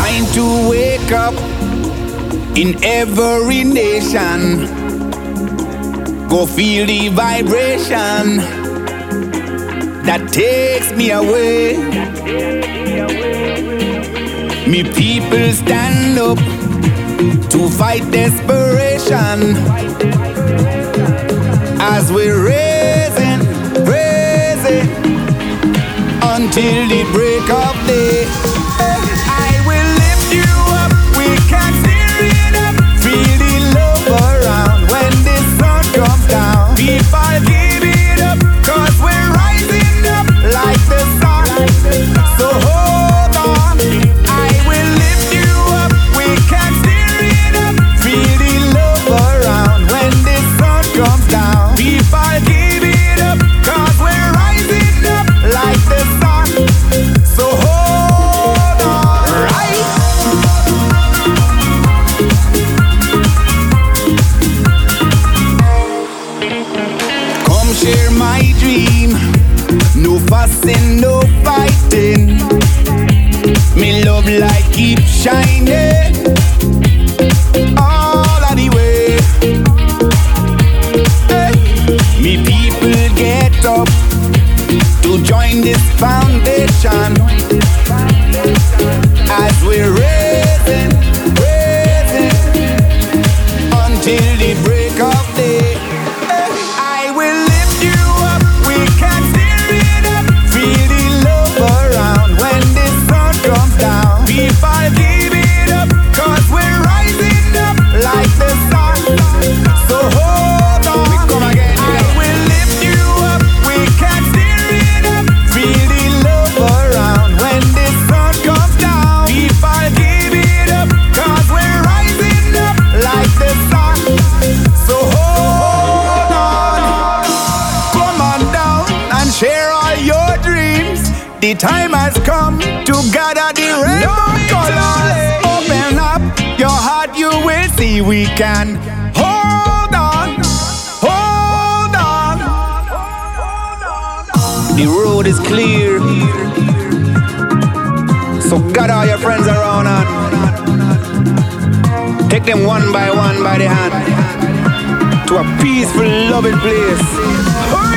Time to wake up in every nation. Go feel the vibration that takes me away. Me people stand up to fight desperation as we're raising until the break of day. I will lift you up, we can steer it up. Feel the love around when the sun comes down. People give it up, cause we're rising up like the sun. So hold on, I will lift you up, we can steer it up. Feel the love around when the sun comes down. People give it up, cause we're rising up like the sun. So hold on, right? Come share my dream. No fussing, no fighting. Me love light keep shining all of the way. Hey. Me people get up to join this foundation as we're raising until the break of day. I will lift you up, we can steer it up. Feel the love around when the sun comes down. People give it up, cause we're rising up like the sun. So hold on, we come again. I will lift you up, we can steer it up. Feel the love around when the sun comes down. People give it up, cause we're rising up like the sun. So hold on, come on down and share all your dreams. The time has come to gather the rainbow colors. Open up your heart, you will see we can. Hold on, hold on. The road is clear, so gather all your friends around and take them one by the hand to a peaceful, loving place.